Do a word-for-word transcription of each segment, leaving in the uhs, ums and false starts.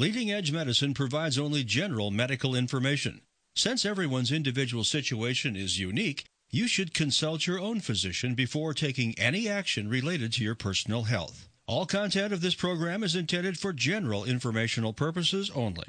Leading Edge Medicine provides only general medical information. Since everyone's individual situation is unique, you should consult your own physician before taking any action related to your personal health. All content of this program is intended for general informational purposes only.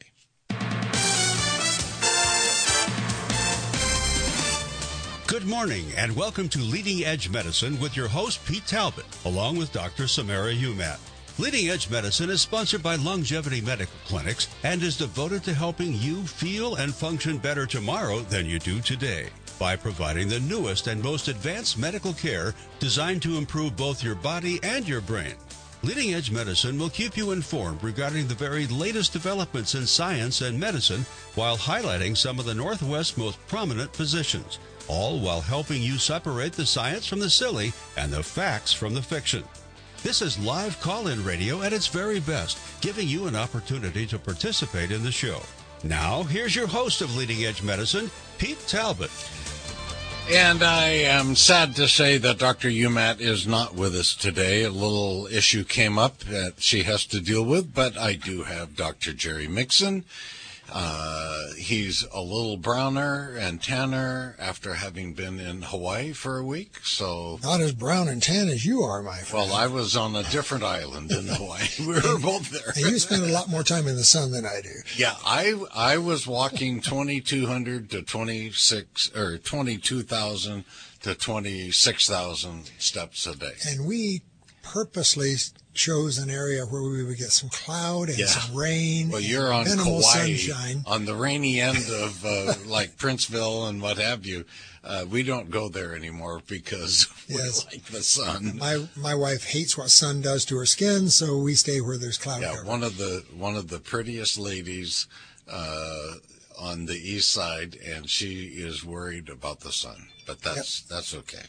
Good morning and welcome to Leading Edge Medicine with your host Pete Talbot, along with Doctor Samara Umat. Leading Edge Medicine is sponsored by Longevity Medical Clinics and is devoted to helping you feel and function better tomorrow than you do today by providing the newest and most advanced medical care designed to improve both your body and your brain. Leading Edge Medicine will keep you informed regarding the very latest developments in science and medicine while highlighting some of the Northwest's most prominent physicians, all while helping you separate the science from the silly and the facts from the fiction. This is live call-in radio at its very best, giving you an opportunity to participate in the show. Now, here's your host of Leading Edge Medicine, Pete Talbot. And I am sad to say that Doctor Umat is not with us today. A little issue came up that she has to deal with, but I do have Doctor Jerry Mixon. Uh, he's a little browner and tanner after having been in Hawaii for a week, so... Not as brown and tan as you are, my friend. Well, I was on a different island in Hawaii. We were both there. And you spend a lot more time in the sun than I do. Yeah, I I was walking twenty-two hundred to twenty-six, or twenty-two thousand to twenty-six thousand steps a day. And we purposely chose an area where we would get some cloud and yeah. some rain. Well, you're on minimal Kauai, sunshine. On the rainy end of uh, like Princeville and what have you. Uh, we don't go there anymore because yes. we like the sun. My my wife hates what sun does to her skin, so we stay where there's cloud Yeah, cover. one of the one of the prettiest ladies uh, on the east side, and she is worried about the sun, but that's yep. that's okay.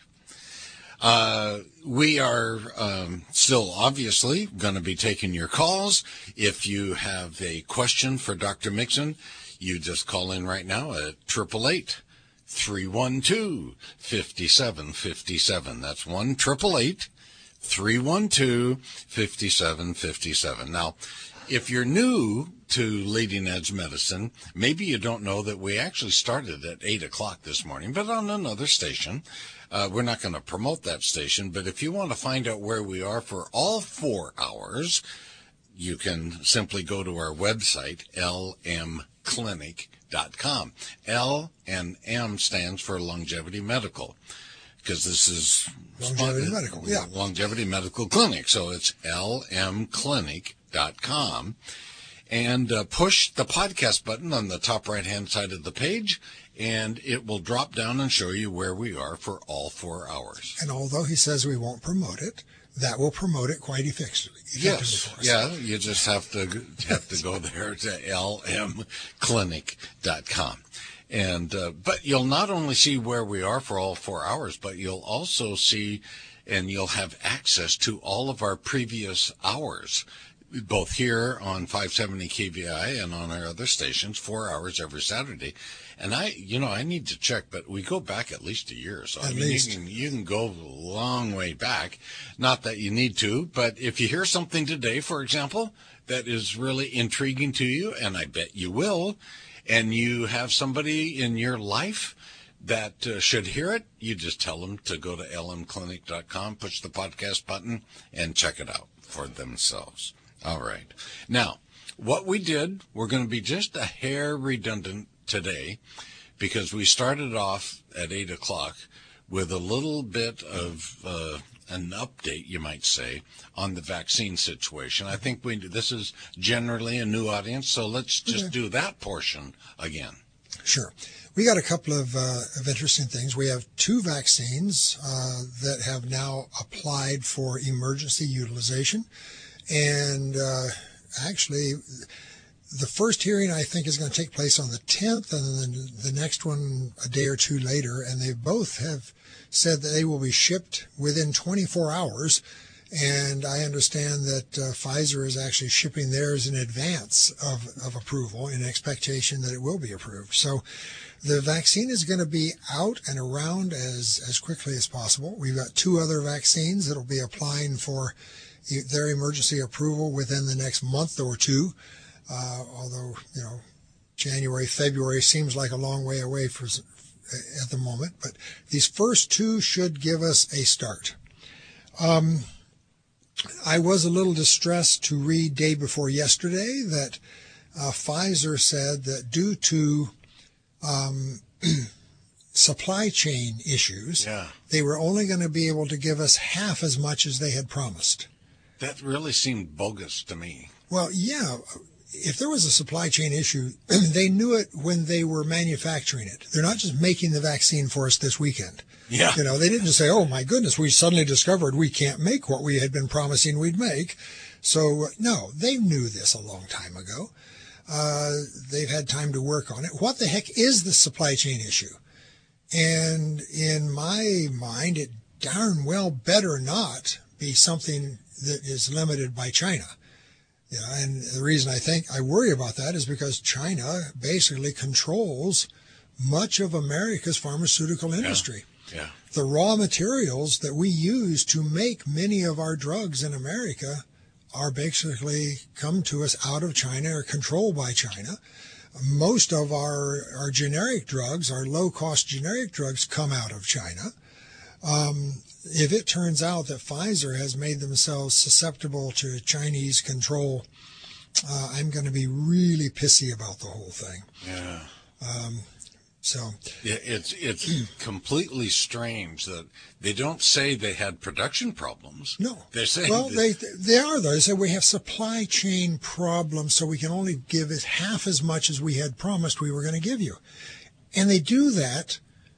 Uh, we are um, still obviously going to be taking your calls. If you have a question for Doctor Mixon, you just call in right now at eight eight eight, three one two, five seven five seven. That's one eight eight eight, three one two, five seven five seven. Now, if you're new to Leading Edge Medicine, maybe you don't know that we actually started at eight o'clock this morning, but on another station. Uh, we're not going to promote that station, but if you want to find out where we are for all four hours, you can simply go to our website, L M clinic dot com. L and M stands for Longevity Medical, because this is Longevity spot- Medical, yeah. Longevity Medical Clinic, so it's L M clinic dot com. And uh, push the podcast button on the top right-hand side of the page, and it will drop down and show you where we are for all four hours. And although he says we won't promote it, that will promote it quite effectively. Yes, for us. Yeah, you just have to have to go there to L M clinic dot com. And uh, but you'll not only see where we are for all four hours, but you'll also see and you'll have access to all of our previous hours, both here on five seventy K V I and on our other stations, four hours every Saturday. And I, you know, I need to check, but we go back at least a year. So at I mean, least. you can, you can go a long way back. Not that you need to, but if you hear something today, for example, that is really intriguing to you, and I bet you will, and you have somebody in your life that uh, should hear it, you just tell them to go to L M clinic dot com, push the podcast button, and check it out for themselves. All right. Now, what we did, we're going to be just a hair redundant today because we started off at eight o'clock with a little bit of uh, an update, you might say, on the vaccine situation. I think we this is generally a new audience, so let's just okay. do that portion again. Sure. We got a couple of, uh, of interesting things. We have two vaccines uh, that have now applied for emergency utilization. And uh, actually, the first hearing, I think, is going to take place on the tenth, and then the next one a day or two later. And they both have said that they will be shipped within twenty-four hours. And I understand that uh, Pfizer is actually shipping theirs in advance of, of approval in expectation that it will be approved. So the vaccine is going to be out and around as, as quickly as possible. We've got two other vaccines that will be applying for their emergency approval within the next month or two. uh, although, you know, January, February seems like a long way away for at the moment. But these first two should give us a start. Um, I was a little distressed to read day before yesterday that uh, Pfizer said that due to um, supply chain issues, yeah. they were only going to be able to give us half as much as they had promised. That really seemed bogus to me. Well, yeah. If there was a supply chain issue, they knew it when they were manufacturing it. They're not just making the vaccine for us this weekend. Yeah. You know, they didn't just say, oh, my goodness, we suddenly discovered we can't make what we had been promising we'd make. So, no, they knew this a long time ago. Uh, they've had time to work on it. What the heck is the supply chain issue? And in my mind, it darn well better not be something that is limited by China. You know, and the reason I think I worry about that is because China basically controls much of America's pharmaceutical industry. Yeah. yeah. The raw materials that we use to make many of our drugs in America are basically come to us out of China or controlled by China. Most of our, our generic drugs, our low-cost generic drugs, come out of China. Um, if it turns out that Pfizer has made themselves susceptible to Chinese control, uh, I'm going to be really pissy about the whole thing. Yeah. Um, so yeah, it's it's completely strange that they don't say they had production problems. No. They're saying well, that, they they are though. They say we have supply chain problems, so we can only give it half as much as we had promised we were going to give you, and they do that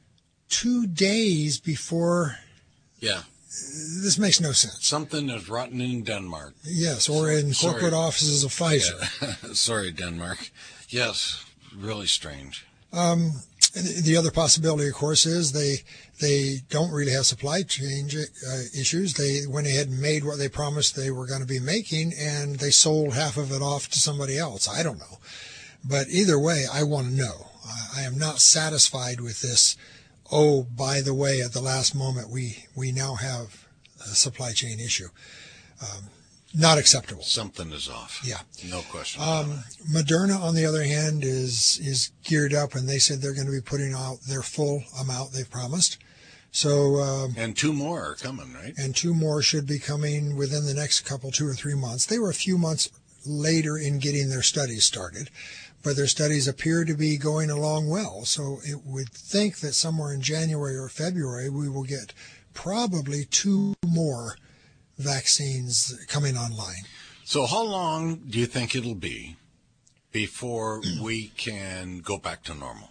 two days before. Yeah. This makes no sense. Something is rotten in Denmark. Yes, or in Sorry. corporate offices of Pfizer. Yeah. Sorry, Denmark. Yes, really strange. Um, the other possibility, of course, is they they don't really have supply chain uh, issues. They went ahead and made what they promised they were going to be making, and they sold half of it off to somebody else. I don't know. But either way, I want to know. I am not satisfied with this. Oh, by the way, at the last moment, we, we now have a supply chain issue. Um, not acceptable. Something is off. Yeah. No question. Um, Moderna, on the other hand, is is geared up, and they said they're going to be putting out their full amount they've promised. So um, and two more are coming, right? And two more should be coming within the next couple, two or three months. They were a few months later in getting their studies started, but their studies appear to be going along well. So it would think that somewhere in January or February, we will get probably two more vaccines coming online. So how long do you think it'll be before we can go back to normal?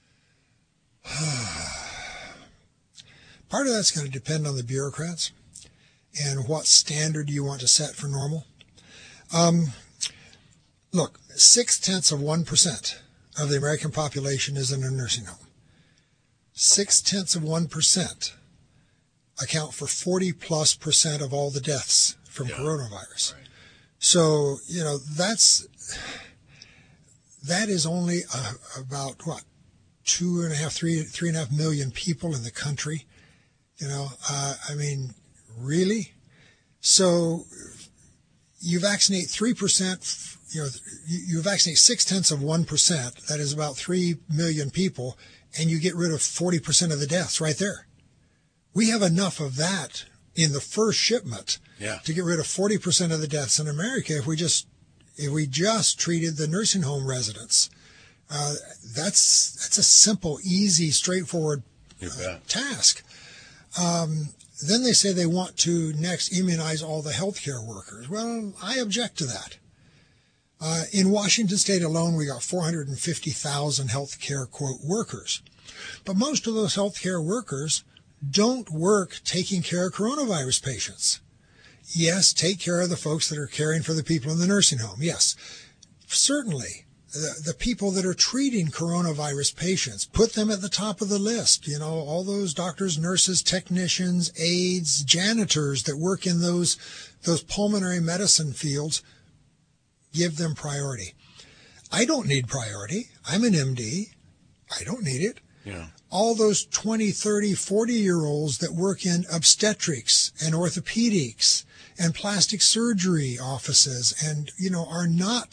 Part of that's going to depend on the bureaucrats and what standard you want to set for normal. Um, look, six-tenths of one percent of the American population is in a nursing home. Six-tenths of one percent account for forty plus percent of all the deaths from yeah. coronavirus. Right. So, you know, that's, that is only uh, about what, two and a half, three, three and a half million people in the country. You know, uh, I mean, really? So you vaccinate three percent, you know, you vaccinate six-tenths of one percent, that is about three million people, and you get rid of forty percent of the deaths right there. We have enough of that in the first shipment yeah. to get rid of forty percent of the deaths in America if we just if we just treated the nursing home residents. Uh, that's that's a simple, easy, straightforward uh, task. Um, then they say they want to next immunize all the healthcare workers. Well, I object to that. Uh, in Washington State alone, we got four hundred fifty thousand healthcare, quote, workers. But most of those healthcare workers don't work taking care of coronavirus patients. Yes, take care of the folks that are caring for the people in the nursing home. Yes, certainly. The, the people that are treating coronavirus patients, put them at the top of the list. You know, all those doctors, nurses, technicians, aides, janitors that work in those, those pulmonary medicine fields, give them priority. I don't need priority. I'm an M D. I don't need it. Yeah. All those twenty, thirty, forty-year-olds that work in obstetrics and orthopedics and plastic surgery offices and, you know, are not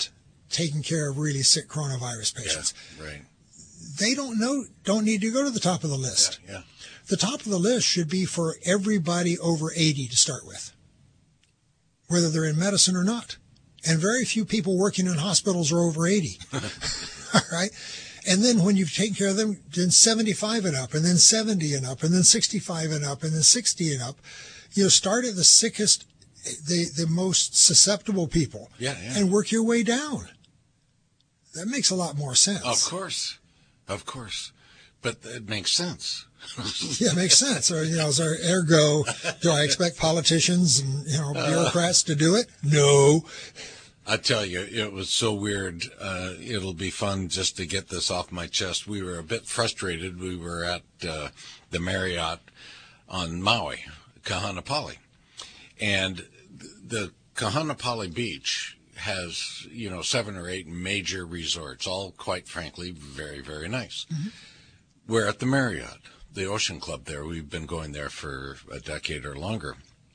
taking care of really sick coronavirus patients. Yeah, right. They don't know, don't need to go to the top of the list. Yeah, yeah. The top of the list should be for everybody over eighty to start with, whether they're in medicine or not. And very few people working in hospitals are over eighty. All right. And then when you've taken care of them, then seventy-five and up, and then seventy and up, and then sixty-five and up, and then sixty and up. You know, start at the sickest, the, the most susceptible people. Yeah, yeah. And work your way down. That makes a lot more sense. Of course. Of course. But it makes sense. Yeah, it makes sense. Or, you know, is there ergo, do I expect politicians and, you know, bureaucrats uh, to do it? No. I tell you, it was so weird. Uh, it'll be fun just to get this off my chest. We were a bit frustrated. We were at uh, the Marriott on Maui, Kahanapali. And the Kahanapali Beach has, you know, seven or eight major resorts, all quite frankly very, very nice. Mm-hmm. We're at the Marriott, the Ocean Club there. We've been going there for a decade or longer.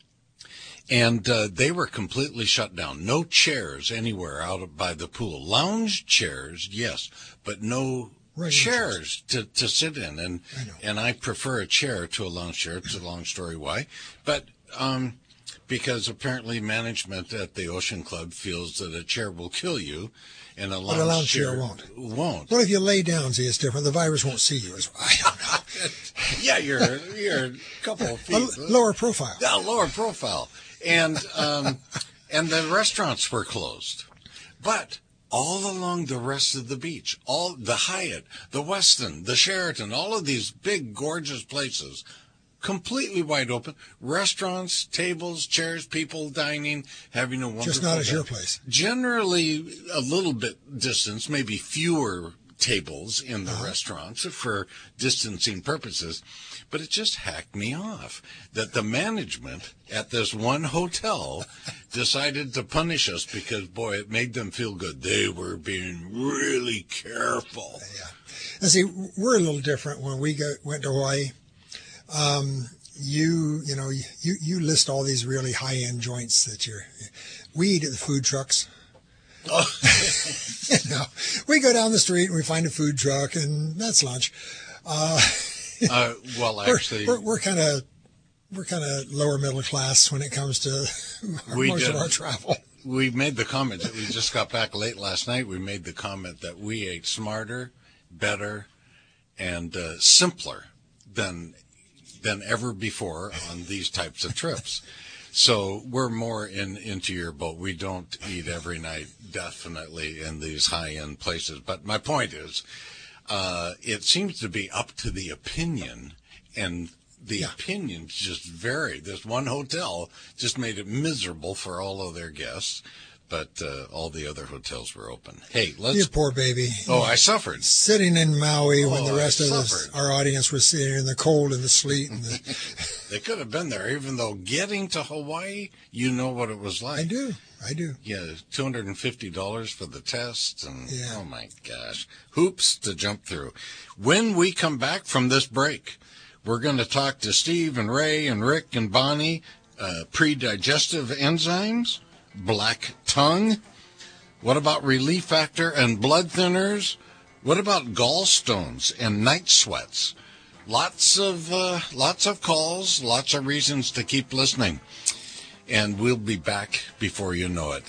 And uh, they were completely shut down. No chairs anywhere out by the pool. Lounge chairs, yes, but no right chairs to, to sit in. And I and I prefer a chair to a lounge chair. It's a long story why. But um, because apparently management at the Ocean Club feels that a chair will kill you. And a lounge, but a lounge chair, chair won't. Won't. Well, if you lay down, see, it's different. The virus won't see you. I don't know. Yeah, you're you're a couple of feet. A lower profile. Yeah, lower profile. And um, and the restaurants were closed. But all along the rest of the beach, all the Hyatt, the Westin, the Sheraton, all of these big, gorgeous places, completely wide open. Restaurants, tables, chairs, people dining, having a wonderful Just not as day. your place. Generally a little bit distance, maybe fewer tables in the uh-huh. restaurants for distancing purposes. But it just hacked me off that the management at this one hotel decided to punish us because, boy, it made them feel good. They were being really careful. Yeah. And see, we're a little different when we go, went to Hawaii. Um, you, you know, you, you list all these really high-end joints that you're, we eat at the food trucks. Oh. You know, we go down the street and we find a food truck and that's lunch. Uh, uh well, actually, we're, we're kind of, we're kind of lower middle class when it comes to our, we most did. of our travel. We made the comment that we just got back late last night. We made the comment that we ate smarter, better, and uh, simpler than than ever before on these types of trips. So we're more in into your boat. We don't eat every night, definitely, in these high-end places. But my point is, uh, it seems to be up to the opinion, and the yeah. opinions just vary. This one hotel just made it miserable for all of their guests, but uh, all the other hotels were open. Hey, let's... You poor baby. Oh, I suffered. Sitting in Maui oh, when the rest I of this, our audience was sitting in the cold and the sleet. And the... They could have been there, even though getting to Hawaii, you know what it was like. I do. I do. Yeah, two hundred fifty dollars for the test, and yeah. oh my gosh, hoops to jump through. When we come back from this break, we're going to talk to Steve and Ray and Rick and Bonnie, uh, pre-digestive enzymes, black tongue. What about relief factor and blood thinners? What about gallstones and night sweats? Lots of uh, lots of calls, lots of reasons to keep listening. And we'll be back before you know it.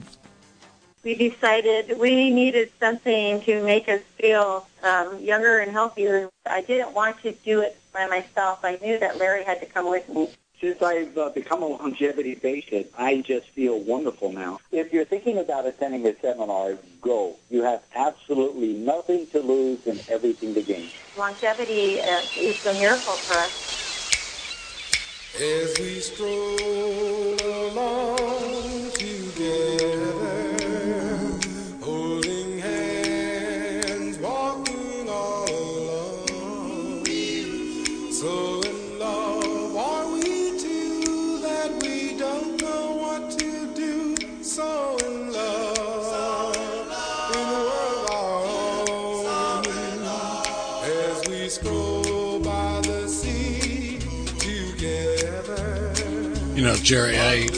We decided we needed something to make us feel um, younger and healthier. I didn't want to do it by myself. I knew that Larry had to come with me. Since I've uh, become a longevity patient, I just feel wonderful now. If you're thinking about attending a seminar, go. You have absolutely nothing to lose and everything to gain. Longevity uh, is a miracle for us. As we stroll along together, holding hands, walking all along, so in love are we two that we don't know what to do, so in love in a world our own, as we stroll by the sea together. You know, Jerry, I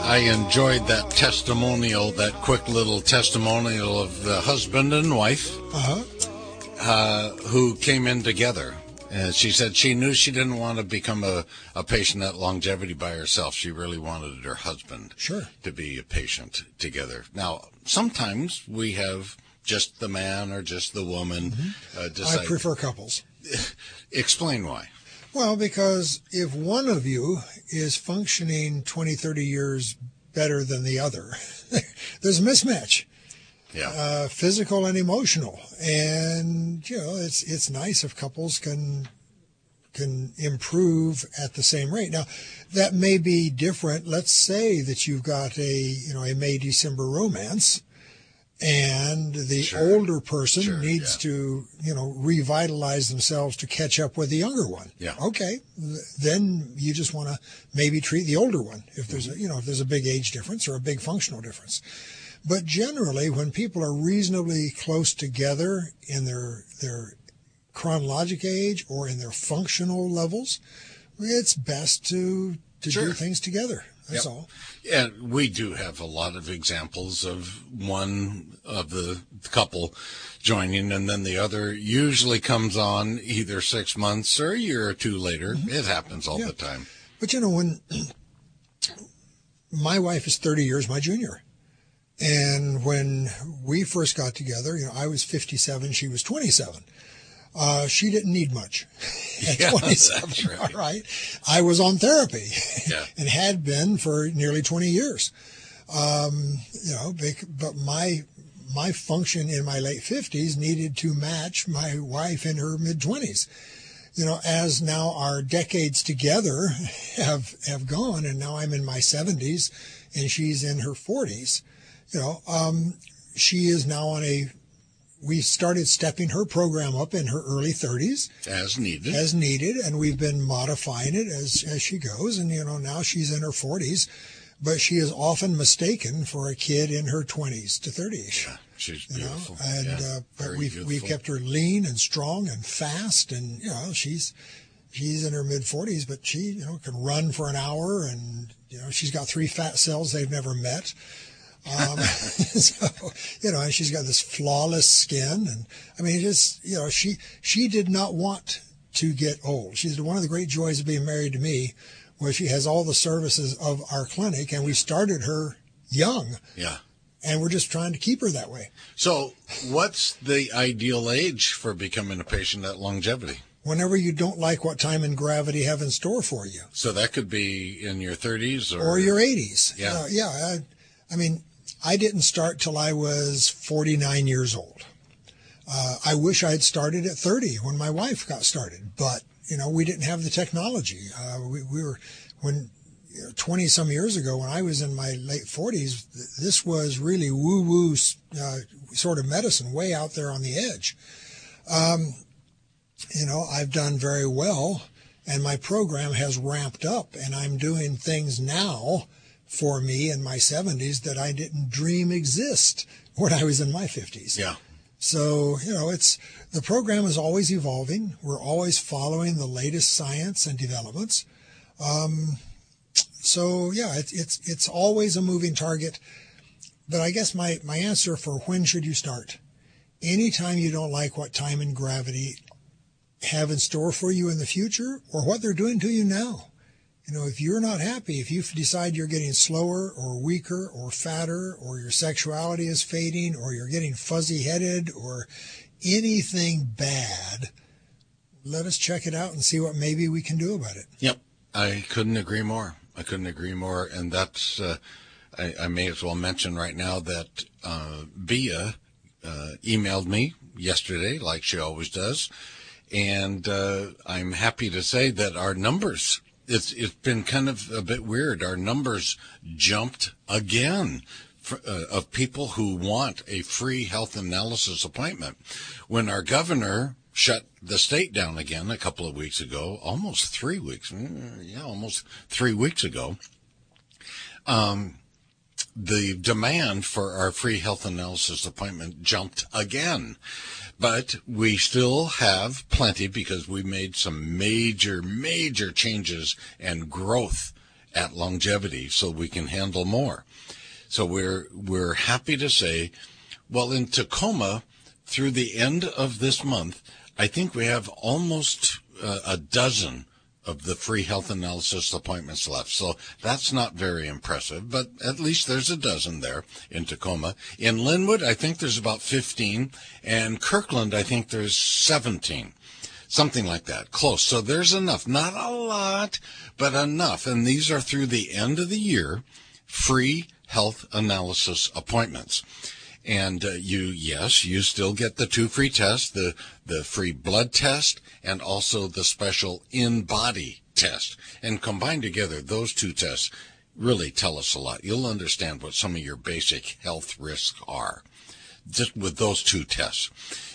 I enjoyed that testimonial, that quick little testimonial of the husband and wife Uh-huh. uh, who came in together. And she said she knew she didn't want to become a, a patient at Longevity by herself. She really wanted her husband Sure. to be a patient together. Now, sometimes we have just the man or just the woman Mm-hmm. uh, decide. I prefer couples. Explain why. Well, because if one of you is functioning twenty, thirty years better than the other, there's a mismatch. Yeah. Uh, physical and emotional, and you know it's it's nice if couples can can improve at the same rate. Now, that may be different. Let's say that you've got a you know a May December romance, and the Sure. older person Sure, needs yeah. to you know revitalize themselves to catch up with the younger one. Yeah. Okay, then you just want to maybe treat the older one if there's Mm-hmm. a, you know if there's a big age difference or a big functional difference. But generally, when people are reasonably close together in their their chronologic age or in their functional levels, it's best to to Sure. do things together. That's Yep. all. And we do have a lot of examples of one of the couple joining, and then the other usually comes on either six months or a year or two later. It happens all Yeah. the time. But you know, when my wife is thirty years my junior, and when we first got together, you know, I was fifty-seven, she was twenty-seven. Uh, she didn't need much at Yeah, twenty-seven. that's right. All right. I was on therapy Yeah. and had been for nearly twenty years. Um, you know, bec- but my, my function in my late fifties needed to match my wife in her mid twenties. You know, as now our decades together have, have gone, and now I'm in my seventies and she's in her forties, you know, um, she is now on a, we started stepping her program up in her early thirties As needed. as needed, and we've been modifying it as, as she goes. And, you know, now she's in her forties, but she is often mistaken for a kid in her twenties to thirties. Yeah, she's You know, beautiful. and Yeah, uh, but very we've we've beautiful. kept her lean and strong and fast, and you know she's she's in her mid forties, but she you know can run for an hour, and you know she's got three fat cells they've never met. Um, so you know, and she's got this flawless skin, and I mean, just you know, she she did not want to get old. She's one of the great joys of being married to me, where she has all the services of our clinic, and we started her young, Yeah. and we're just trying to keep her that way. So, what's the ideal age for becoming a patient at Longevity? Whenever you don't like what time and gravity have in store for you, So that could be in your thirties or, or your eighties. Yeah. Uh, yeah. I, I mean, I didn't start till I was forty-nine years old. Uh, I wish I had started at thirty when my wife got started, but you know, we didn't have the technology. Uh, we, we were when twenty some years ago, when I was in my late forties, this was really woo woo uh, sort of medicine, way out there on the edge. Um, you know, I've done very well, and my program has ramped up, and I'm doing things now for me in my seventies that I didn't dream exist when I was in my fifties. Yeah. So, you know, it's the program is always evolving. We're always following the latest science and developments. Um, so, yeah, it's it's it's always a moving target. But I guess my, my answer for when should you start? Anytime you don't like what time and gravity have in store for you in the future or what they're doing to you now. You know, if you're not happy, if you decide you're getting slower or weaker or fatter or your sexuality is fading or you're getting fuzzy-headed or anything bad, let us check it out and see what maybe we can do about it. Yep. I couldn't agree more. I couldn't agree more. And that's, uh, I, I may as well mention right now that uh, Bia uh, emailed me yesterday, like she always does. And uh, I'm happy to say that our numbers, it's it's been kind of a bit weird. Our numbers jumped again for, uh, of people who want a free health analysis appointment. When our governor shut the state down again a couple of weeks ago, almost three weeks, yeah, almost three weeks ago, um, the demand for our free health analysis appointment jumped again. But we still have plenty because we made some major, major changes and growth at longevity so we can handle more. So we're we're happy to say, well, in Tacoma, through the end of this month, I think we have almost uh, a dozen of the free health analysis appointments left. So that's not very impressive, but at least there's a dozen there in Tacoma. In Linwood, I think there's about fifteen, and Kirkland, I think there's seventeen. Something like that, close. So there's enough, not a lot, but enough. And these are through the end of the year, free health analysis appointments. And uh, you, yes, you still get the two free tests, the, the free blood test and also the special in-body test. And combined together, those two tests really tell us a lot. You'll understand what some of your basic health risks are just with those two tests.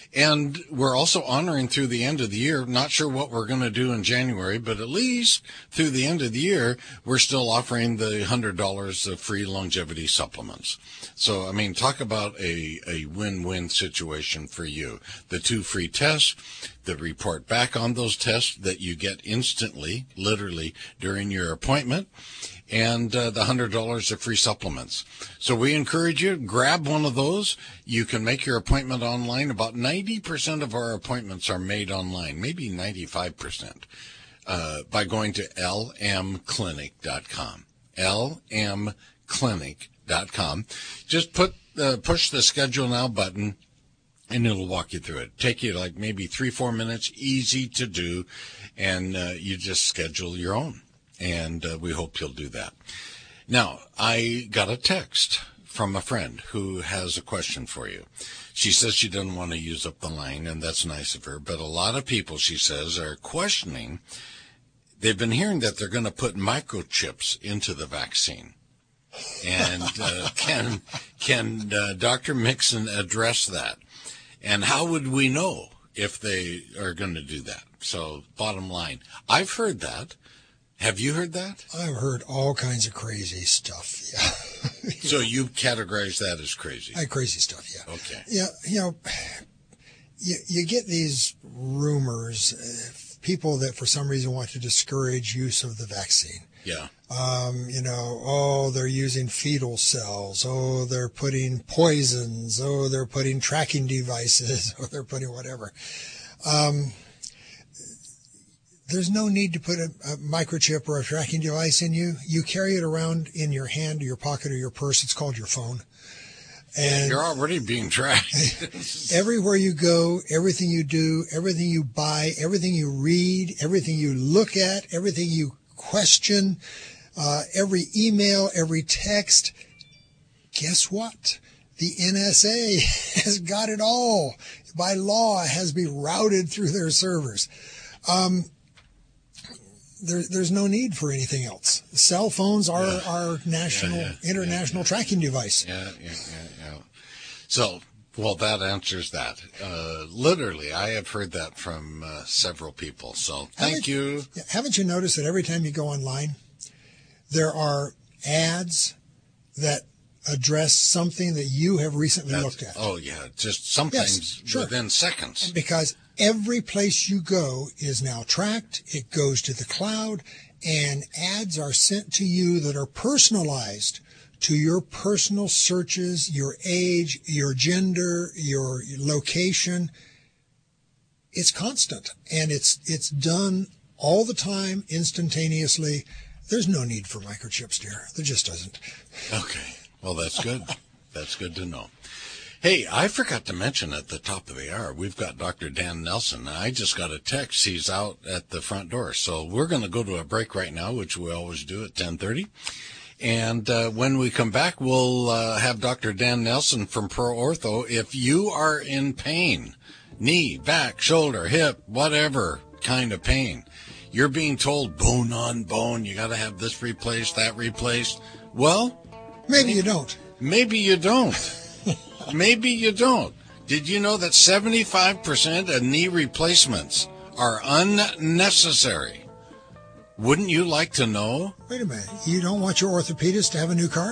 And we're also honoring through the end of the year, not sure what we're going to do in January, but at least through the end of the year, we're still offering the one hundred dollars of free longevity supplements. So, I mean, talk about a, a win-win situation for you. The two free tests, the report back on those tests that you get instantly, literally, during your appointment, and uh, the one hundred dollars of free supplements. So we encourage you, grab one of those. You can make your appointment online. About ninety percent of our appointments are made online, maybe ninety-five percent, uh, by going to L M clinic dot com. L M clinic dot com. Just put uh, push the Schedule Now button, and it'll walk you through it. Take you like maybe three, four minutes, easy to do, and uh, you just schedule your own. And uh, we hope you'll do that. Now, I got a text from a friend who has a question for you. She says she doesn't want to use up the line, and that's nice of her. But a lot of people, she says, are questioning. They've been hearing that they're going to put microchips into the vaccine. And uh, can can uh, Doctor Mixon address that? And how would we know if they are going to do that? So, bottom line, I've heard that. Have you heard that? I've heard all kinds of crazy stuff, yeah. So you categorize that as crazy? I, crazy stuff, yeah. Okay. Yeah, you know, you, you get these rumors, uh, people that for some reason want to discourage use of the vaccine. Yeah. Um, you know, oh, they're using fetal cells. Oh, they're putting poisons. Oh, they're putting tracking devices. Or they're putting whatever. Um, There's no need to put a, a microchip or a tracking device in you. You carry it around in your hand or your pocket or your purse. It's called your phone. And you're already being tracked. Everywhere you go, everything you do, everything you buy, everything you read, everything you look at, everything you question, uh, every email, every text. Guess what? The N S A has got it all. By law, it has to be routed through their servers. Um, There, there's no need for anything else. Cell phones are yeah. our national, yeah, yeah, international yeah, tracking device. Yeah, yeah, yeah, yeah. So, well, that answers that. Uh, literally, I have heard that from uh, several people. So, thank haven't, you. Haven't you noticed that every time you go online, there are ads that address something that you have recently That's, looked at? Oh, yeah, just sometimes yes, sure. within seconds. Because every place you go is now tracked. It goes to the cloud, and ads are sent to you that are personalized to your personal searches, your age, your gender, your location. It's constant, and it's it's done all the time, instantaneously. There's no need for microchips, dear. There just doesn't. Okay. Well, that's good. That's good to know. Hey, I forgot to mention at the top of the hour, we've got Doctor Dan Nelson. I just got a text. He's out at the front door. So we're going to go to a break right now, which we always do at ten thirty. And uh, when we come back, we'll uh, have Doctor Dan Nelson from Pro Ortho. If you are in pain, knee, back, shoulder, hip, whatever kind of pain, you're being told bone on bone, you got to have this replaced, that replaced. Well, maybe you don't. Maybe you don't. Maybe you don't. Did you know that seventy-five percent of knee replacements are unnecessary? Wouldn't you like to know? Wait a minute. You don't want your orthopedist to have a new car?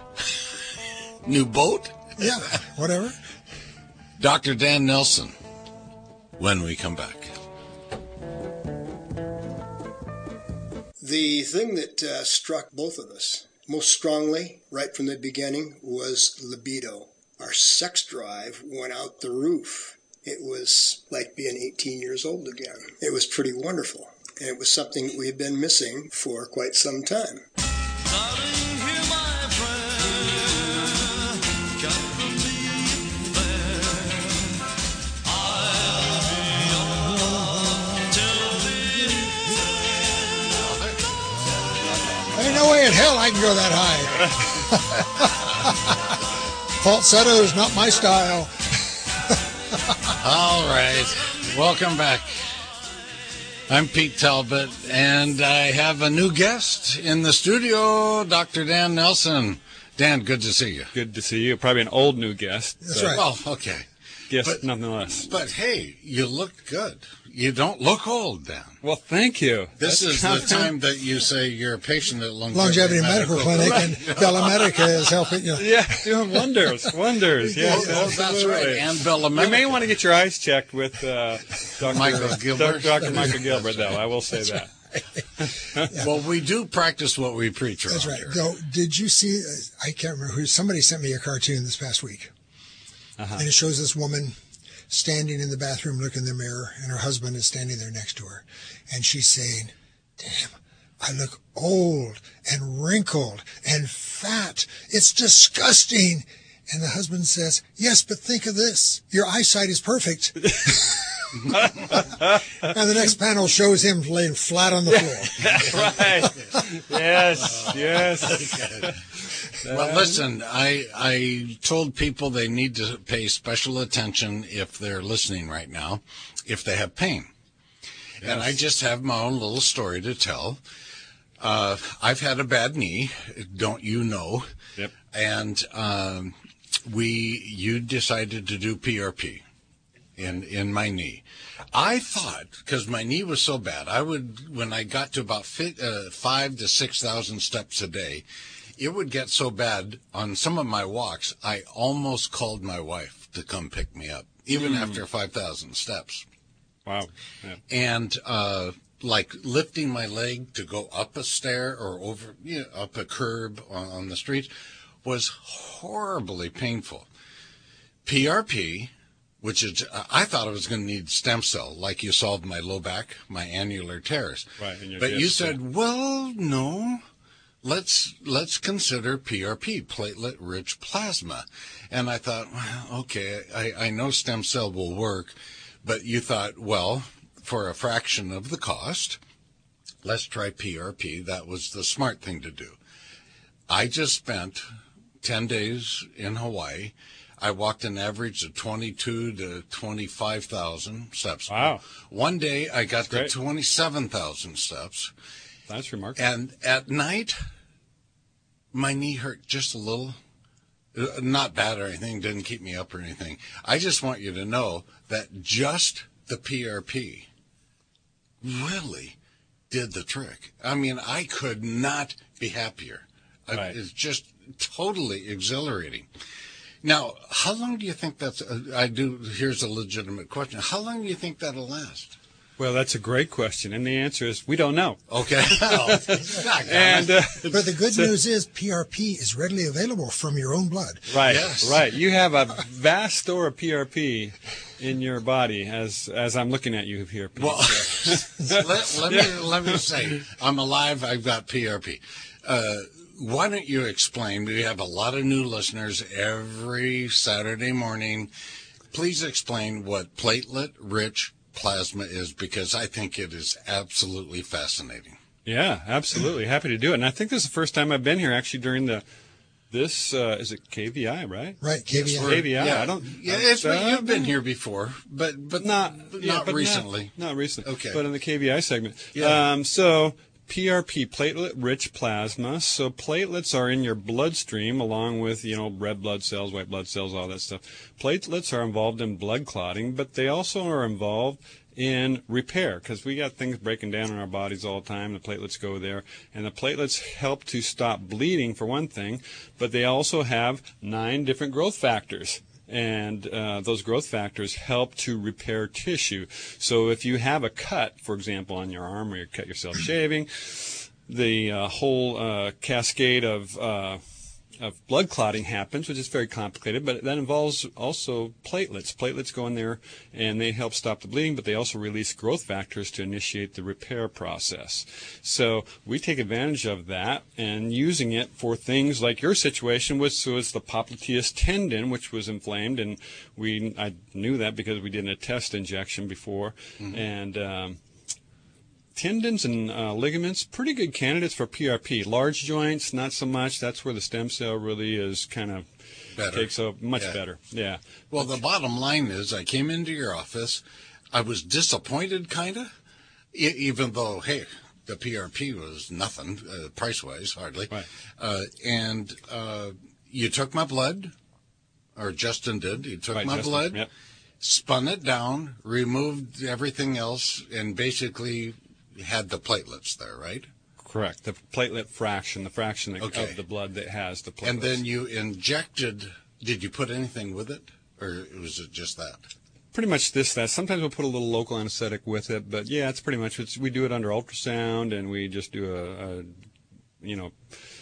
New boat? Yeah, whatever. Doctor Dan Nelson, when we come back. The thing that uh, struck both of us most strongly right from the beginning was libido. Our sex drive went out the roof. It was like being eighteen years old again. It was pretty wonderful. And it was something we had been missing for quite some time. Ain't no way in hell I can go that high. Falsetto is not my style. All right. Welcome back. I'm Pete Talbot, and I have a new guest in the studio, Doctor Dan Nelson. Dan, good to see you. Good to see you. Probably an old new guest. That's right. Oh, okay. Yes, but, nonetheless. But hey, you look good. You don't look old, Dan. Well, thank you. This That's is the time that you say you're a patient at Longevity, Longevity Medical, Medical Clinic, and Bella Medica is helping you. Yeah, doing wonders, wonders. Yes, oh, that's right. And Bella Medica. You may want to get your eyes checked with uh, Doctor Michael Gilbert. Doctor Michael Gilbert, though. I will say that. Yeah. Well, we do practice what we preach. That's right. Here. So, did you see? Uh, I can't remember who. Somebody sent me a cartoon this past week, uh-huh. and it shows this woman standing in the bathroom looking in the mirror, and her husband is standing there next to her. And she's saying, damn, I look old and wrinkled and fat. It's disgusting. And the husband says, yes, but think of this. Your eyesight is perfect. And the next panel shows him laying flat on the floor. Right. Yes, yes. Okay. Well, listen, I I told people they need to pay special attention if they're listening right now, if they have pain. Yes. And I just have my own little story to tell. Uh, I've had a bad knee, don't you know? Yep. And um, we, you decided to do P R P in in my knee. I thought, because my knee was so bad, I would, when I got to about fi- uh, five to six thousand steps a day, it would get so bad on some of my walks, I almost called my wife to come pick me up, even mm. after five thousand steps. Wow. Yeah. And uh, like lifting my leg to go up a stair or over, you know, up a curb on, on the street was horribly painful. P R P, which is, I thought I was going to need stem cell, like you solved my low back, my annular tears. Right. And your but disc, you said, yeah. well, no. Let's let's consider P R P, platelet-rich plasma. And I thought, well, okay, I, I know stem cell will work, but you thought, well, for a fraction of the cost, let's try P R P. That was the smart thing to do. I just spent ten days in Hawaii. I walked an average of twenty-two to twenty-five thousand steps. Wow. One day I got That's to great. twenty-seven thousand steps. That's remarkable. And at night, my knee hurt just a little. Not bad or anything, didn't keep me up or anything. I just want you to know that just the P R P really did the trick. I mean, I could not be happier. Right. It's just totally exhilarating. Now, how long do you think that's, uh, I do, here's a legitimate question. How long do you think that'll last? Well, that's a great question, and the answer is we don't know. Okay. and uh, But the good so, news is P R P is readily available from your own blood. Right, yes. right. You have a vast store of P R P in your body as as I'm looking at you here, Pete. Well, let, let, me, let me say, I'm alive, I've got P R P. Uh, why don't you explain? We have a lot of new listeners every Saturday morning. Please explain what platelet-rich plasma is, because I think it is absolutely fascinating. Yeah, absolutely. Happy to do it. And I think this is the first time I've been here actually during the, this, uh, is it K V I, right? Right, K V I. K V I, Yeah, I don't. yeah it's, uh, you've been here before, but but Not, but yeah, not but recently. Not, not recently. Okay. But in the K V I segment. Yeah. Um, so P R P, platelet-rich plasma. So platelets are in your bloodstream along with, you know, red blood cells, white blood cells, all that stuff. Platelets are involved in blood clotting, but they also are involved in repair, because we got things breaking down in our bodies all the time. The platelets go there, and the platelets help to stop bleeding for one thing, but they also have nine different growth factors, and uh, those growth factors help to repair tissue. So if you have a cut, for example, on your arm, or you cut yourself shaving, the uh, whole uh, cascade of uh, of blood clotting happens, which is very complicated, but that involves also platelets. Platelets go in there and they help stop the bleeding, but they also release growth factors to initiate the repair process. So we take advantage of that and using it for things like your situation, which was the popliteus tendon, which was inflamed, and we I knew that because we did a test injection before, mm-hmm. and um, tendons and uh, ligaments, pretty good candidates for P R P. Large joints, not so much. That's where the stem cell really is kind of better. Takes a much yeah. better. Yeah. Well, the bottom line is I came into your office. I was disappointed, kind of, e- even though, hey, the P R P was nothing, uh, price-wise, hardly. Right. Uh, and uh, you took my blood, or Justin did. You took right, my Justin, blood, yep. spun it down, removed everything else, and basically had the platelets there, right? Correct. The platelet fraction, the fraction okay. of the blood that has the platelets. And then you injected, did you put anything with it? Or was it just that? Pretty much this, that. Sometimes we'll put a little local anesthetic with it, but yeah, it's pretty much, it's, we do it under ultrasound, and we just do a, a you know,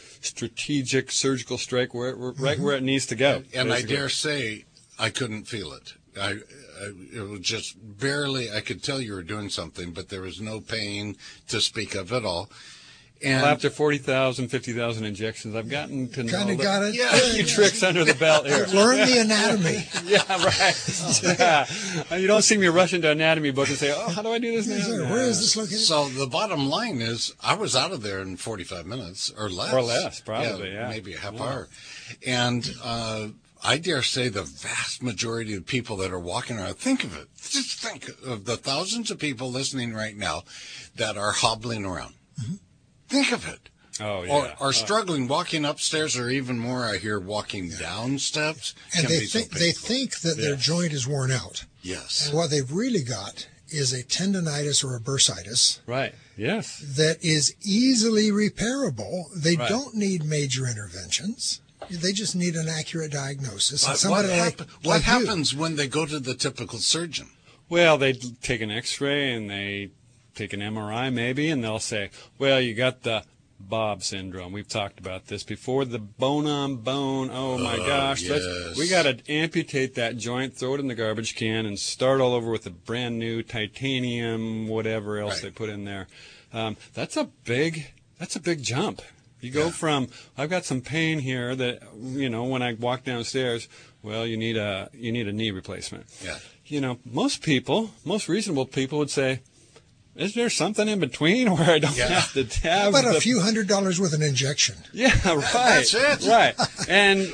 strategic surgical strike where, right mm-hmm. where it needs to go. And, and I dare say I couldn't feel it. I, I, it was just barely, I could tell you were doing something, but there was no pain to speak of at all. And well, after forty thousand, fifty thousand injections, I've gotten to know Kinda got it. Yeah, a few tricks under the belt here. Learn the anatomy. Yeah, right. Yeah. You don't see me rush into an anatomy book and say, oh, how do I do this now? Where is this located? So the bottom line is I was out of there in forty-five minutes or less. Or less, probably, yeah. yeah. Maybe a half yeah. hour. And uh, I dare say the vast majority of people that are walking around, think of it. Just think of the thousands of people listening right now that are hobbling around. Mm-hmm. Think of it. Oh, yeah. Or are struggling walking upstairs, or even more, I hear walking down steps. And can they be so think they think that yeah. their joint is worn out. Yes. And what they've really got is a tendonitis or a bursitis. Right. Yes. That is easily repairable. They right. don't need major interventions. They just need an accurate diagnosis. And But somebody what like, hap- what like happens you, when they go to the typical surgeon? Well, they take an X-ray and they take an M R I maybe, and they'll say, well, you got the Bob syndrome. We've talked about this before. The bone on bone. Oh, my oh, gosh. Yes. Let's, we got to amputate that joint, throw it in the garbage can, and start all over with a brand new titanium, whatever else right. they put in there. Um, that's a big, that's a big jump. You go yeah. from, I've got some pain here that, you know, when I walk downstairs, well, you need a, you need a knee replacement. Yeah. You know, most people, most reasonable people would say, is there something in between where I don't yeah. have to have how about the, a few hundred dollars with an injection? Yeah, right. That's it. Right. And,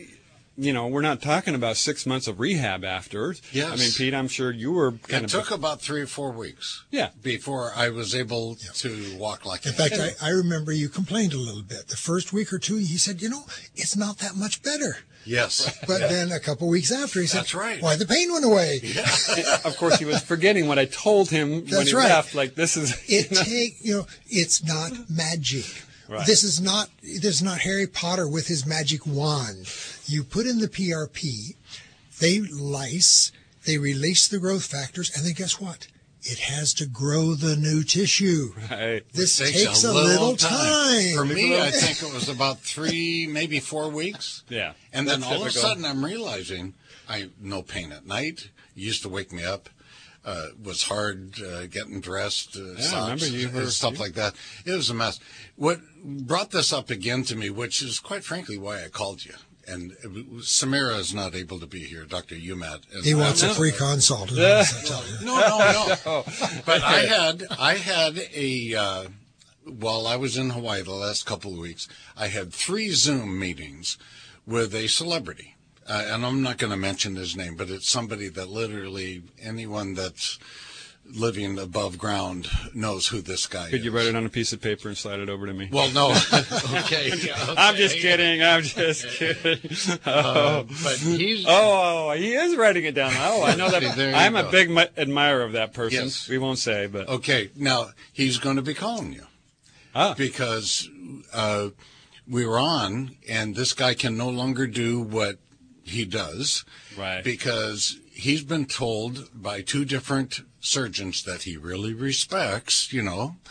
you know, we're not talking about six months of rehab afterwards. Yes. I mean, Pete, I'm sure you were kind it of... It took about three or four weeks. Yeah. Before I was able yeah. to walk like In fact, I, I remember you complained a little bit. The first week or two, he said, you know, it's not that much better. Yes. But yeah. then a couple weeks after, he said, That's right. why, the pain went away. Yeah. Of course, he was forgetting what I told him That's when he right. left. Like, this is... It you know. take, you know, it's not magic. Right. This is not, this is not Harry Potter with his magic wand. You put in the P R P, they lyse, they release the growth factors, and then guess what? It has to grow the new tissue. Right. This takes, takes a, a little, little time. time. For me, I think it was about three, maybe four weeks. Yeah. And then That's all typical. of a sudden, I'm realizing I no pain at night. It used to wake me up. Uh, it was hard uh, getting dressed, uh, Yeah, socks, I remember you were, stuff you... like that. It was a mess. What brought this up again to me, which is quite frankly why I called you. And Samira is not able to be here, Doctor Umat. He wants a free consult. No, no, no, no. But I had, I had a, uh, while I was in Hawaii the last couple of weeks, I had three Zoom meetings with a celebrity. Uh, and I'm not going to mention his name, but it's somebody that literally anyone that's living above ground knows who this guy Could is. you write it on a piece of paper and slide it over to me? Well, no. okay. okay. I'm just kidding. I'm just kidding. Oh, uh, but he's. Oh, he is writing it down. Oh, I know that. I'm go. a big mi- admirer of that person. Yes. We won't say, but. Okay. Now, he's going to be calling you. Ah. Because uh, we were on, and this guy can no longer do what he does. Right. Because he's been told by two different surgeons that he really respects, you know,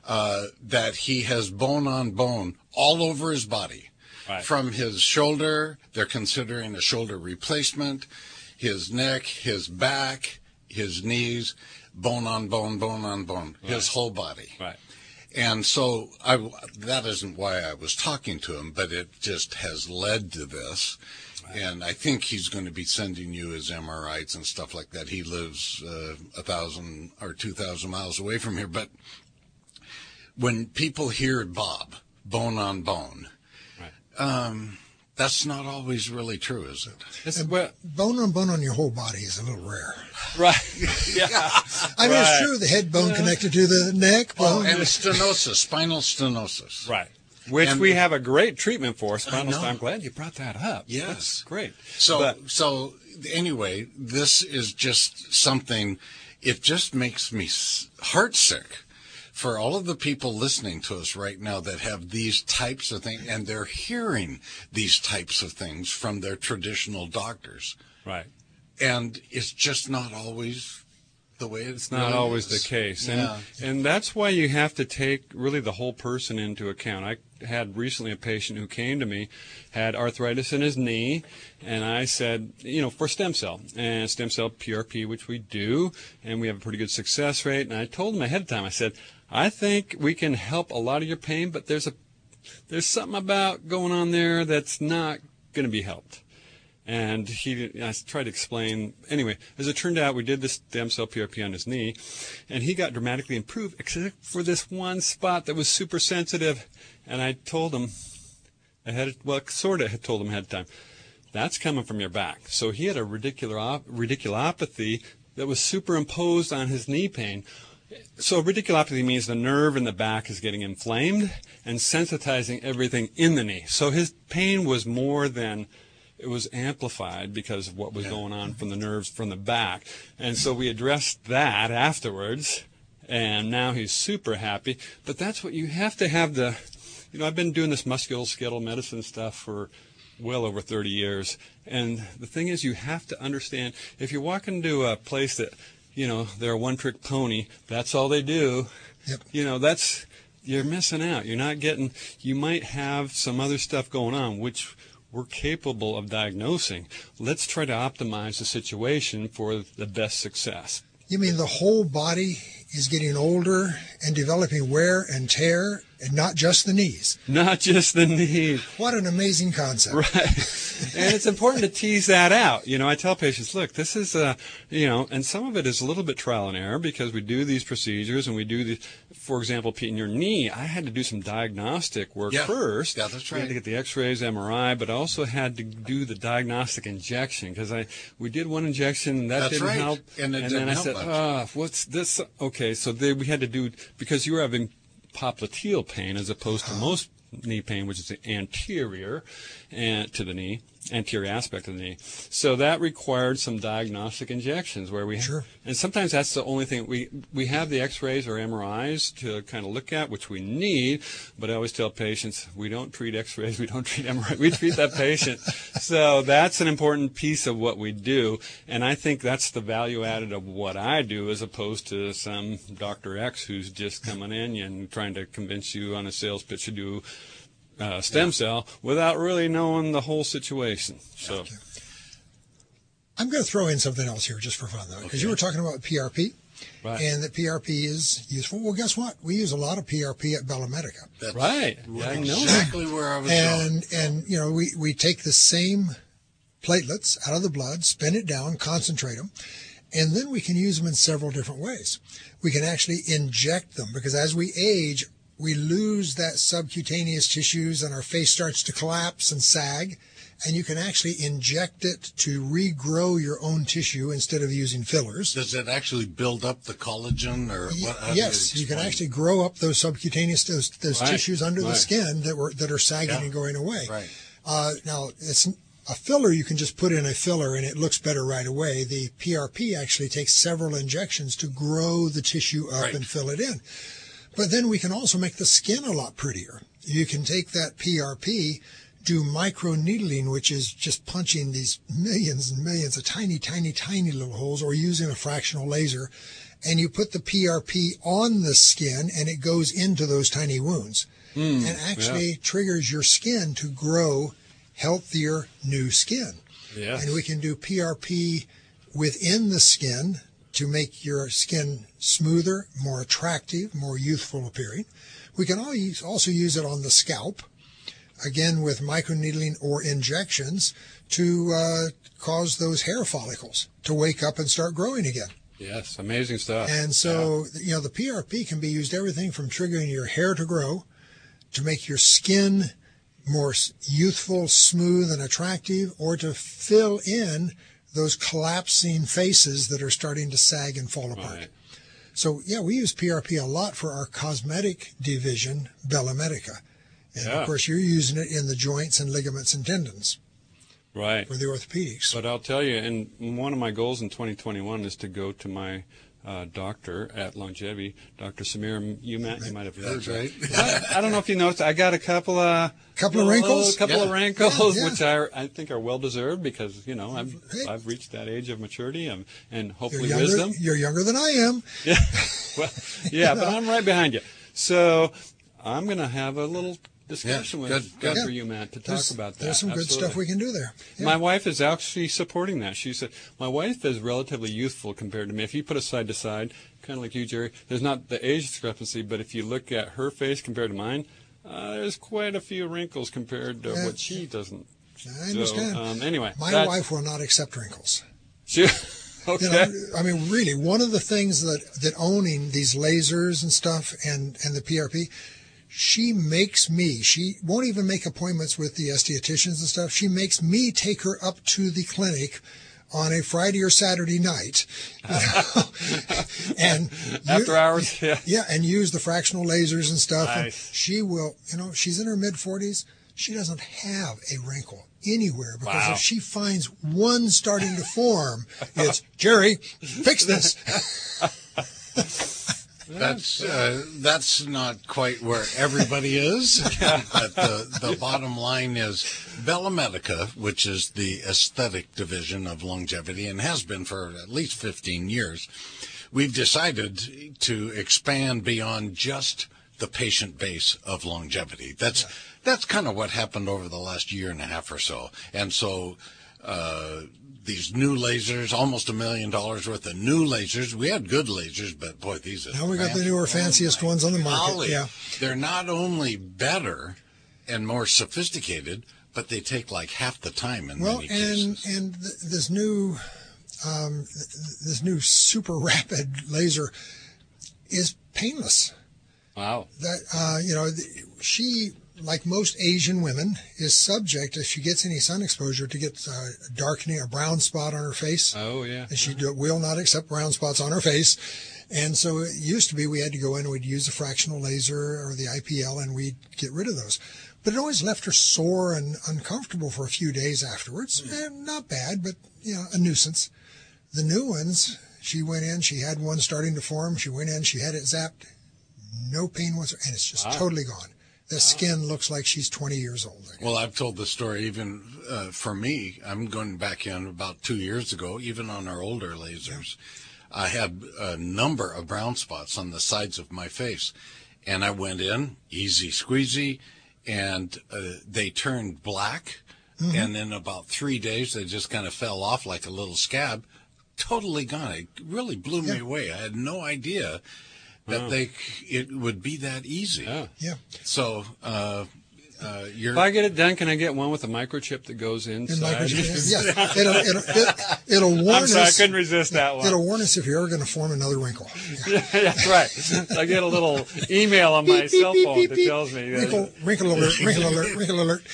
uh, that he has bone on bone all over his body. Right. From his shoulder, they're considering a shoulder replacement, his neck, his back, his knees, bone on bone, bone on bone, right. His whole body. Right. And so I, that isn't why I was talking to him, but it just has led to this. Right. And I think he's going to be sending you his M R Is and stuff like that. He lives uh, a thousand or two thousand miles away from here. But when people hear Bob, bone on bone, Um, that's not always really true, is it? It's, well, bone on bone on your whole body is a little rare. Right. Yeah. I mean, right. it's true. The head bone yeah. connected to the neck bone. Oh, and stenosis, spinal stenosis. Right. Which and, we have a great treatment for. Spinal stenosis. I'm glad you brought that up. Yes. That's great. So, but, so anyway, this is just something, it just makes me heartsick. For all of the people listening to us right now that have these types of things, and they're hearing these types of things from their traditional doctors. Right. And it's just not always the way it's It's not really always is. the case. Yeah. And, and that's why you have to take really the whole person into account. I had recently a patient who came to me, had arthritis in his knee, and I said, you know, for stem cell, and stem cell P R P, which we do, and we have a pretty good success rate. And I told him ahead of time, I said, I think we can help a lot of your pain, but there's a there's something about going on there that's not going to be helped. And he, I tried to explain. Anyway, as it turned out, we did this stem cell P R P on his knee, and he got dramatically improved, except for this one spot that was super sensitive. And I told him, I had well, sort of had told him ahead of time, that's coming from your back. So he had a radicular radiculopathy that was superimposed on his knee pain. So radiculopathy means the nerve in the back is getting inflamed and sensitizing everything in the knee. So his pain was more than, it was amplified because of what was going on from the nerves from the back. And so we addressed that afterwards, and now he's super happy. But that's what you have to have the, you know, I've been doing this musculoskeletal medicine stuff for well over thirty years. And the thing is, you have to understand, if you walk into a place that, you know, they're a one-trick pony, that's all they do. Yep. You know, that's, you're missing out. You're not getting, you might have some other stuff going on, which we're capable of diagnosing. Let's try to optimize the situation for the best success. You mean the whole body is getting older and developing wear and tear, and not just the knees? Not just the knees. What an amazing concept. Right. And it's important to tease that out. You know, I tell patients, look, this is, uh, you know, and some of it is a little bit trial and error because we do these procedures and we do the, for example, in your knee, I had to do some diagnostic work yeah. first. Yeah, that's right. We had to get the x-rays, M R I, but also had to do the diagnostic injection because I, we did one injection and that that's didn't right. help. And, it and didn't then I help said, much. ah, what's this? Okay, so they, we had to do, because you were having popliteal pain as opposed to most knee pain, which is the anterior and to the knee, anterior aspect of the knee. So that required some diagnostic injections where we, sure. and sometimes that's the only thing we we have the X-rays or M R Is to kind of look at, which we need. But I always tell patients we don't treat X-rays, we don't treat M R Is, we treat that patient. So that's an important piece of what we do, and I think that's the value added of what I do, as opposed to some Doctor X who's just coming in and trying to convince you on a sales pitch to do uh, stem yeah. cell without really knowing the whole situation. So. Okay. I'm going to throw in something else here just for fun, though, because okay. you were talking about P R P, right. and that P R P is useful. Well, guess what? We use a lot of P R P at Bella Medica. That's right. Yeah, I know exactly where I was and, going. And, you know, we, we take the same platelets out of the blood, spin it down, concentrate them, and then we can use them in several different ways. We can actually inject them, because as we age, we lose that subcutaneous tissues and our face starts to collapse and sag. And you can actually inject it to regrow your own tissue instead of using fillers. Does it actually build up the collagen, or what? How Yes, you, you can actually grow up those subcutaneous those, those right. tissues under right. the skin that were that are sagging yeah. and going away. Right. Uh, now, it's a filler. You can just put in a filler and it looks better right away. The P R P actually takes several injections to grow the tissue up right. and fill it in. But then we can also make the skin a lot prettier. You can take that P R P, do microneedling, which is just punching these millions and millions of tiny, tiny, tiny little holes, or using a fractional laser, and you put the P R P on the skin, and it goes into those tiny wounds, mm, and actually yeah. triggers your skin to grow healthier new skin. Yes. And we can do P R P within the skin to make your skin smoother, more attractive, more youthful appearing. We can also use it on the scalp, again with microneedling or injections, to uh, cause those hair follicles to wake up and start growing again. Yes, amazing stuff. And so, yeah. you know, the P R P can be used everything from triggering your hair to grow, to make your skin more youthful, smooth, and attractive, or to fill in those collapsing faces that are starting to sag and fall apart. Right. So, yeah, we use P R P a lot for our cosmetic division, Bella Medica. And, yeah. of course, you're using it in the joints and ligaments and tendons. Right. For the orthopedics. But I'll tell you, and one of my goals in twenty twenty-one is to go to my uh, doctor at Longevity, Doctor Samira Umat. You might have heard. That's right. I, I don't know if you noticed. I got a couple of couple of wrinkles, a couple yeah. of wrinkles, yeah, yeah. which I I think are well deserved because you know I've hey. I've reached that age of maturity and and You're hopefully younger, wisdom. You're younger than I am. Yeah. Well, yeah, but I'm right behind you. So I'm going to have a little discussion Yeah, with good, Doctor good. Umat to talk There's, about that. there's some Absolutely. good stuff we can do there. Yeah. My wife is actually supporting that. She said, my wife is relatively youthful compared to me. If you put us side to side, kind of like you, Jerry, there's not the age discrepancy, but if you look at her face compared to mine, uh, there's quite a few wrinkles compared to Yeah. what she doesn't. I understand. So, um, anyway. My that's- wife will not accept wrinkles. She, okay. You know, I mean, really, one of the things that, that owning these lasers and stuff and, and the P R P, she makes me, she won't even make appointments with the estheticians and stuff. She makes me take her up to the clinic on a Friday or Saturday night. You know? and After you, hours, yeah. Yeah, and use the fractional lasers and stuff. Nice. And she will, you know, she's in her mid forties. She doesn't have a wrinkle anywhere because Wow. if she finds one starting to form, it's, Jerry, fix this. That's uh, that's not quite where everybody is, but the, the bottom line is Bella Medica, which is the aesthetic division of Longevity and has been for at least fifteen years, we've decided to expand beyond just the patient base of Longevity. That's that's kind of what happened over the last year and a half or so. And so uh these new lasers, almost a million dollars worth of new lasers. We had good lasers, but boy, these are Now we got the newer, fanciest ones on the market. golly. Yeah. They're not only better and more sophisticated, but they take like half the time in Well, many and cases. and th- this new um, th- this new super rapid laser is painless. Wow. That uh, you know, th- she, like most Asian women, is subject, if she gets any sun exposure, to get uh, a darkening, a brown spot on her face. Oh, yeah. And she do, will not accept brown spots on her face. And so it used to be we had to go in and we'd use a fractional laser or the I P L and we'd get rid of those. But it always left her sore and uncomfortable for a few days afterwards. Mm. Eh, not bad, but, you know, a nuisance. The new ones, she went in, she had one starting to form. She went in, she had it zapped. No pain whatsoever. And it's just Wow. totally gone. The skin looks like she's twenty years old. Well, I've told the story even uh, for me. I'm going back in about two years ago, even on our older lasers. I had a number of brown spots on the sides of my face. And I went in, easy squeezy, and uh, they turned black. Mm-hmm. And in about three days, they just kind of fell off like a little scab. Totally gone. It really blew Yeah. me away. I had no idea that Wow. they it would be that easy. Yeah. Yeah. So uh, uh, you're. If I get it done, can I get one with a microchip that goes And inside? microchip, yeah, it'll, it'll, it, it'll warn I'm sorry, I us. couldn't resist that one. It'll warn us if you're ever going to form another wrinkle. Yeah. Yeah, that's right. I get a little email on my Beep, cell beep, phone beep, that beep. tells me. Wrinkle, wrinkle alert, wrinkle alert, wrinkle alert.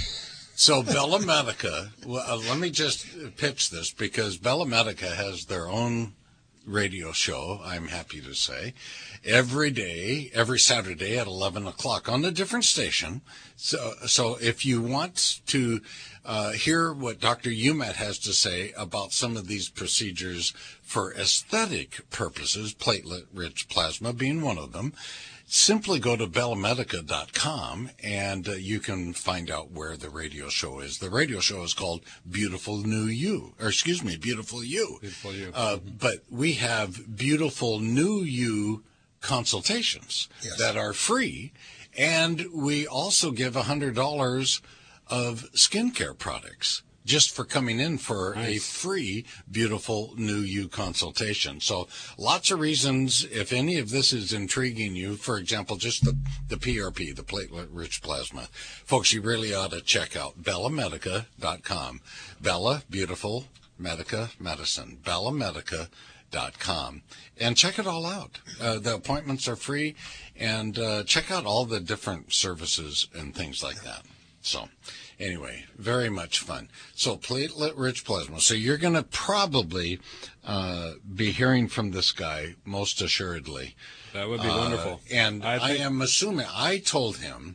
So Bella Medica, well, uh, let me just pitch this because Bella Medica has their own radio show, I'm happy to say, every day, every Saturday at eleven o'clock on a different station. So, so if you want to uh, hear what Doctor Umat has to say about some of these procedures for aesthetic purposes, platelet-rich plasma being one of them, simply go to bella medica dot com and uh, you can find out where the radio show is. The radio show is called Beautiful New You, or excuse me, Beautiful You. Beautiful You. Uh, mm-hmm. But we have Beautiful New You consultations yes. that are free, and we also give one hundred dollars of skincare products just for coming in for nice. a free Beautiful New You consultation. So lots of reasons, if any of this is intriguing you, for example, just the, the P R P, the platelet-rich plasma, folks, you really ought to check out bella medica dot com. Bella, beautiful, Medica, medicine, bella medica dot com. And check it all out. Uh, the appointments are free, and uh, check out all the different services and things like that. So anyway, very much fun. So platelet-rich plasma. So you're going to probably uh, be hearing from this guy, most assuredly. That would be uh, wonderful. And I, I, think... I am assuming, I told him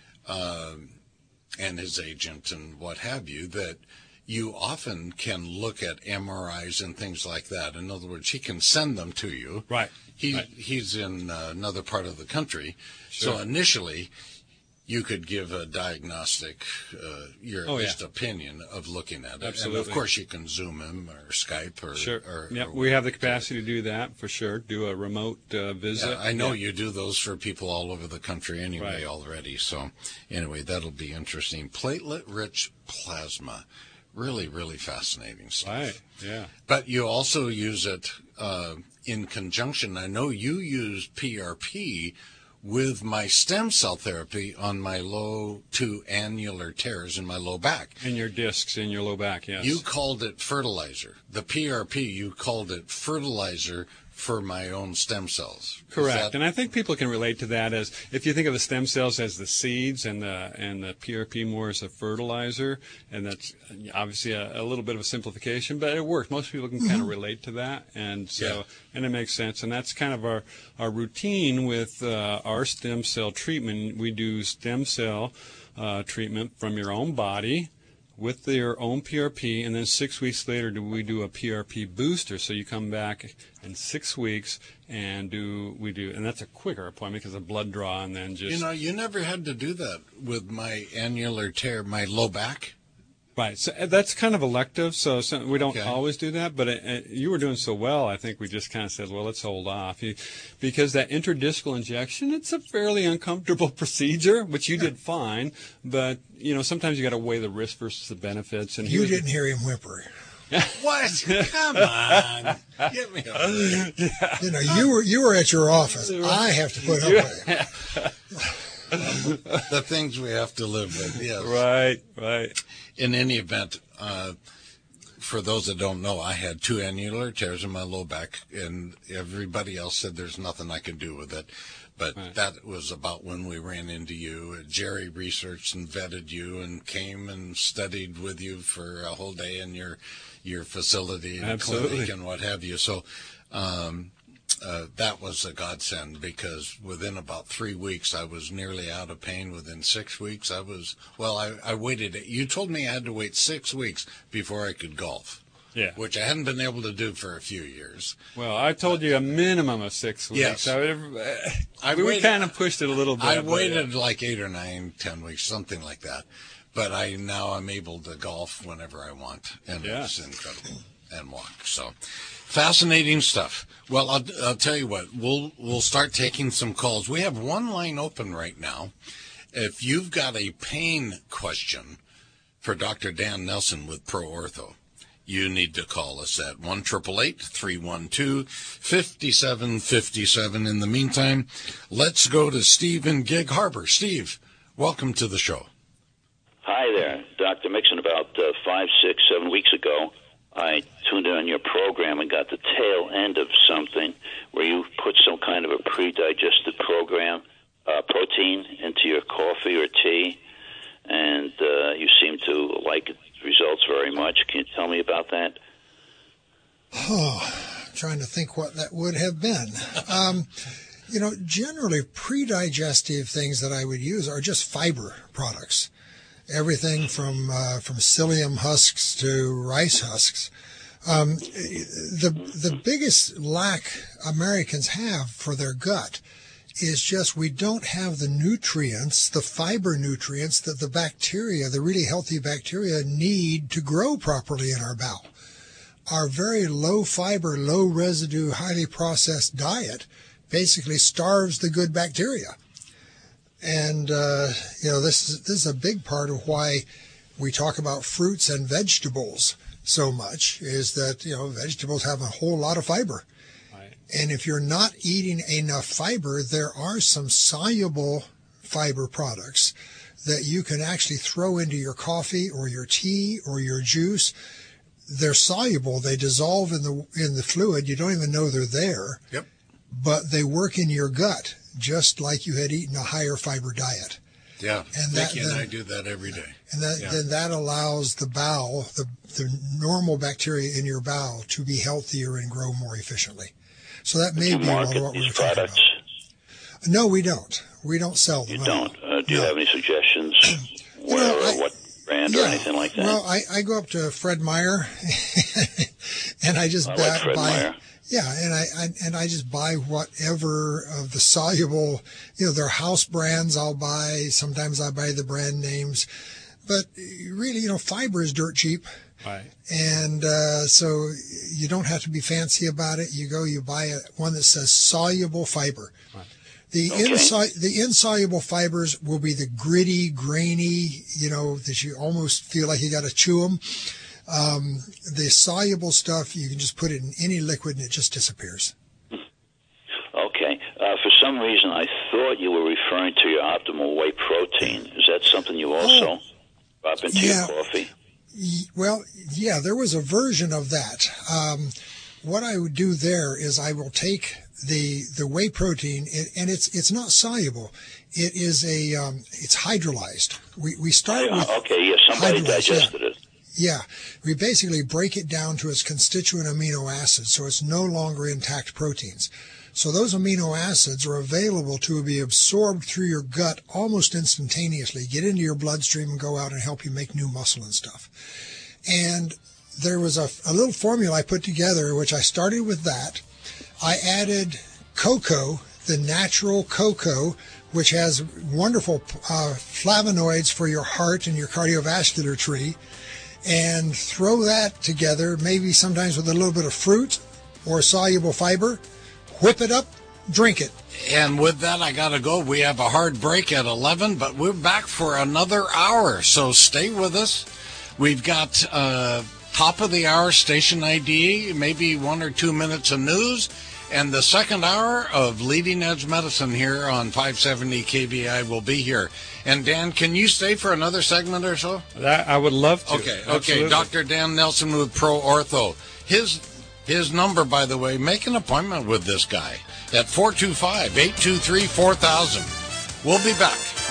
uh, and his agent and what have you, that you often can look at M R Is and things like that. In other words, he can send them to you. Right. He, right. He's in uh, another part of the country. Sure. So initially, you could give a diagnostic, uh, your oh, at least yeah. opinion of looking at it. Absolutely. And of course, you can Zoom him or Skype or. Sure. Or, yep. or we have the capacity to do that for sure. Do a remote uh, visit. Yeah, I know yeah. you do those for people all over the country anyway right. already. So anyway, that'll be interesting. Platelet-rich plasma. Really, really fascinating stuff. Right, yeah. But you also use it uh, in conjunction. I know you use P R P with my stem cell therapy on my low to annular tears in my low back. In your discs, in your low back, yes. You called it fertilizer. The P R P, you called it fertilizer for my own stem cells. Correct. That... And I think people can relate to that as, if you think of the stem cells as the seeds and the and the P R P more as a fertilizer, and that's obviously a, a little bit of a simplification, but it works. Most people can mm-hmm. kind of relate to that, and so yeah. and it makes sense. And that's kind of our, our routine with uh, our stem cell treatment. We do stem cell uh, treatment from your own body with their own P R P, and then six weeks later do we do a P R P booster. So you come back in six weeks and do we do, and that's a quicker appointment because of blood draw, and then just you know you never had to do that with my annular tear, my low back. Right. So that's kind of elective, so, so we don't okay. always do that. But it, it, you were doing so well, I think we just kind of said, well, let's hold off. You, because that interdiscal injection, it's a fairly uncomfortable procedure, which you did fine. But, you know, sometimes you got to weigh the risk versus the benefits. And you was, didn't hear him whimper. What? Come on. Get me over there. Yeah. You know, you were, you were at your office. I have to put up with it. The things we have to live with, yes. Right, right. In any event, uh, for those that don't know, I had two annular tears in my low back, and everybody else said there's nothing I can do with it. But right. that was about when we ran into you. Jerry researched and vetted you and came and studied with you for a whole day in your your facility and clinic and what have you. So um, uh, that was a godsend, because within about three weeks I was nearly out of pain. Within six weeks I was, well, I, I waited. You told me I had to wait six weeks before I could golf. Yeah. Which I hadn't been able to do for a few years. Well, I told but, you a minimum of six weeks. Yes. I, uh, I we waited, kind of pushed it a little bit. I waited but, yeah. like eight or nine, ten weeks, something like that. But I now I'm able to golf whenever I want, and yeah. it's incredible, and walk. So fascinating stuff. Well, I'll, I'll tell you what. We'll we'll start taking some calls. We have one line open right now. If you've got a pain question for Doctor Dan Nelson with Pro Ortho, you need to call us at one eight eight eight, three one two, five seven five seven. In the meantime, let's go to Steve in Gig Harbor. Steve, welcome to the show. Hi there, Doctor Mixon. About uh, five, six, seven weeks ago, I tuned in on your program and got the tail end of something where you put some kind of a pre-digested program, uh, protein into your coffee or tea, and uh, you seem to like it. Results very much. Can you tell me about that? Oh, I'm trying to think what that would have been. Um, you know, generally pre-digestive things that I would use are just fiber products. Everything from uh, from psyllium husks to rice husks. Um, the the biggest lack Americans have for their gut is just we don't have the nutrients, the fiber nutrients that the bacteria, the really healthy bacteria, need to grow properly in our bowel. Our very low fiber, low residue, highly processed diet basically starves the good bacteria. And, uh, you know, this is, this is a big part of why we talk about fruits and vegetables so much, is that, you know, vegetables have a whole lot of fiber. Right. And if you're not eating enough fiber, there are some soluble fiber products that you can actually throw into your coffee or your tea or your juice. They're soluble. They dissolve in the in the fluid. You don't even know they're there. Yep. But they work in your gut just like you had eaten a higher fiber diet. Yeah, and Mickey that, and then, I do that every day. And that, yeah. then that allows the bowel, the, the normal bacteria in your bowel, to be healthier and grow more efficiently. So that may be market what these we're products? talking about. No, we don't. We don't sell them. You don't? Uh, do no. you have any suggestions? Where know, or I, what brand yeah, or anything like that? Well, I, I go up to Fred Meyer, and I just I buy, like Fred buy Meyer. Yeah, and I, I and I just buy whatever of the soluble, you know, their house brands I'll buy. Sometimes I buy the brand names, but really, you know, fiber is dirt cheap. Right. And uh, so you don't have to be fancy about it. You go, you buy a, one that says soluble fiber. Right. The okay. insi- the insoluble fibers will be the gritty, grainy, you know, that you almost feel like you got to chew them. Um, the soluble stuff, you can just put it in any liquid and it just disappears. Okay. Uh, for some reason, I thought you were referring to your optimal whey protein. Is that something you also oh, drop into yeah. your coffee? Well, yeah, there was a version of that. Um, what I would do there is I will take the the whey protein, and it's it's not soluble. It is a um, it's hydrolyzed. We we start with okay. Yeah, somebody digested yeah. it. Yeah, we basically break it down to its constituent amino acids, so it's no longer intact proteins. So those amino acids are available to be absorbed through your gut almost instantaneously, get into your bloodstream and go out and help you make new muscle and stuff. And there was a, a little formula I put together, which I started with that. I added cocoa, the natural cocoa, which has wonderful uh, flavonoids for your heart and your cardiovascular tree. And throw that together, maybe sometimes with a little bit of fruit or soluble fiber, whip it up, drink it. And with that, I got to go. We have a hard break at eleven, but we're back for another hour, so stay with us. We've got uh, top of the hour station I D, maybe one or two minutes of news, and the second hour of Leading Edge Medicine here on five seventy K B I will be here. And Dan, can you stay for another segment or so? That, I would love to. Okay, Absolutely. okay. Doctor Dan Nelson with Pro Ortho. His his number, by the way, make an appointment with this guy at four two five, eight two three, four thousand. We'll be back.